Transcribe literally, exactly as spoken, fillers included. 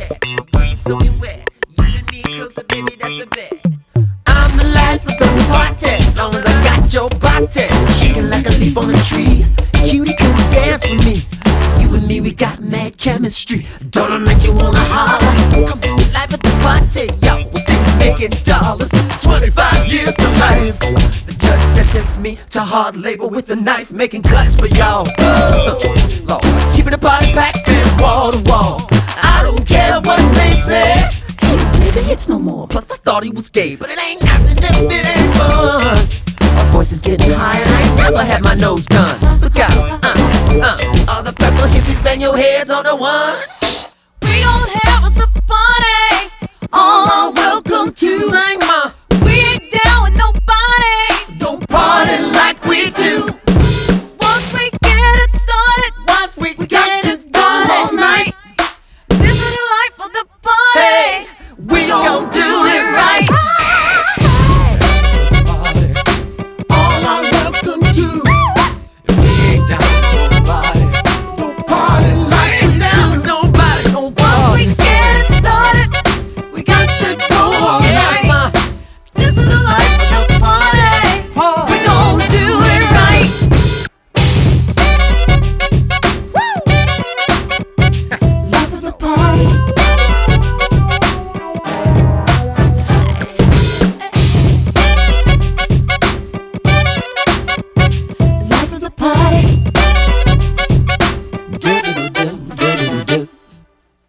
that. Getting soaking wet. You and me closer, baby, that's a bet. I'm the life of the party, long as I got your body shaking like a leaf on a tree. Cutie, come dance with me. You and me, we got mad chemistry. Don't I make you wanna holler? Come on, the life of the party, yo, we're still making dollars. Twenty-five years to life. The judge sentenced me to hard labor with a knife, making cuts for y'all. Uh, Lord, keeping the party packed in wall to wall. I don't care what they say. He don't play the hits no more. Plus I thought he was gay, but it ain't nothing if it ain't fun. My voice is getting higher, I ain't never had my nose done. Look out, uh, uh, all the purple hippies bang your heads on the one.